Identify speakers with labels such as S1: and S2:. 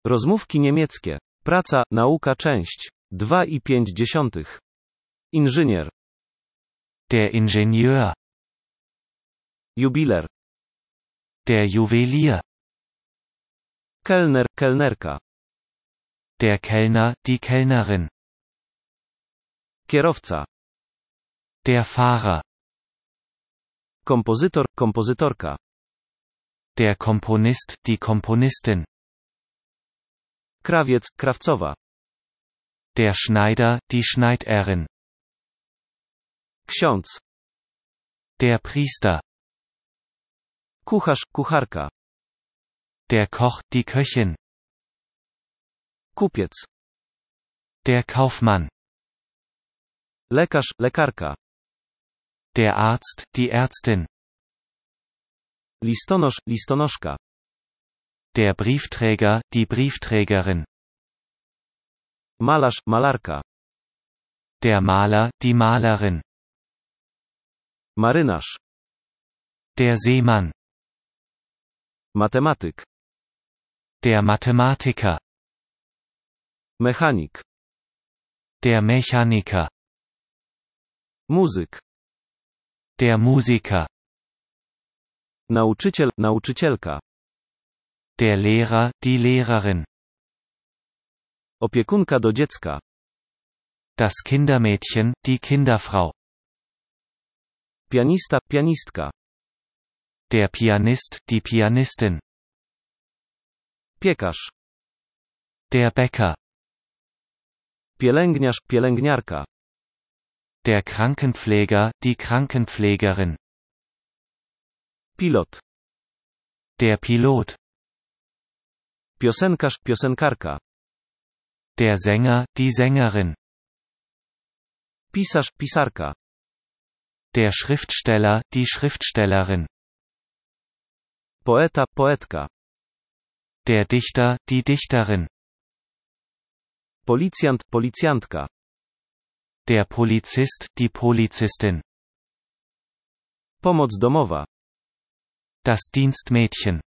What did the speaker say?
S1: Rozmówki niemieckie. Praca, nauka, część 2,5. Inżynier.
S2: Der Ingenieur.
S1: Jubiler.
S2: Der Juwelier.
S1: Kelner, kelnerka.
S2: Der Kellner, die Kellnerin.
S1: Kierowca.
S2: Der Fahrer.
S1: Kompozytor, kompozytorka.
S2: Der Komponist, die Komponistin.
S1: Krawiec, krawcowa.
S2: Der Schneider, die Schneiderin.
S1: Ksiądz.
S2: Der Priester.
S1: Kucharz, kucharka.
S2: Der Koch, die Köchin.
S1: Kupiec.
S2: Der Kaufmann.
S1: Lekarz, lekarka.
S2: Der Arzt, die Ärztin.
S1: Listonosz, listonoszka.
S2: Der Briefträger, die Briefträgerin.
S1: Malarz, malarka.
S2: Der Maler, die Malerin.
S1: Marynarz.
S2: Der Seemann.
S1: Matematyk.
S2: Der Mathematiker.
S1: Mechanik.
S2: Der Mechaniker.
S1: Muzyk.
S2: Der Musiker.
S1: Nauczyciel, nauczycielka.
S2: Der Lehrer, die Lehrerin.
S1: Opiekunka do dziecka.
S2: Das Kindermädchen, die Kinderfrau.
S1: Pianista, pianistka.
S2: Der Pianist, die Pianistin.
S1: Piekarz.
S2: Der Bäcker.
S1: Pielęgniarz, pielęgniarka.
S2: Der Krankenpfleger, die Krankenpflegerin.
S1: Pilot.
S2: Der Pilot.
S1: Piosenkarz, piosenkarka.
S2: Der Sänger, die Sängerin.
S1: Pisarz, pisarka.
S2: Der Schriftsteller, die Schriftstellerin.
S1: Poeta, poetka.
S2: Der Dichter, die Dichterin.
S1: Policjant, policjantka.
S2: Der Polizist, die Polizistin.
S1: Pomoc domowa.
S2: Das Dienstmädchen.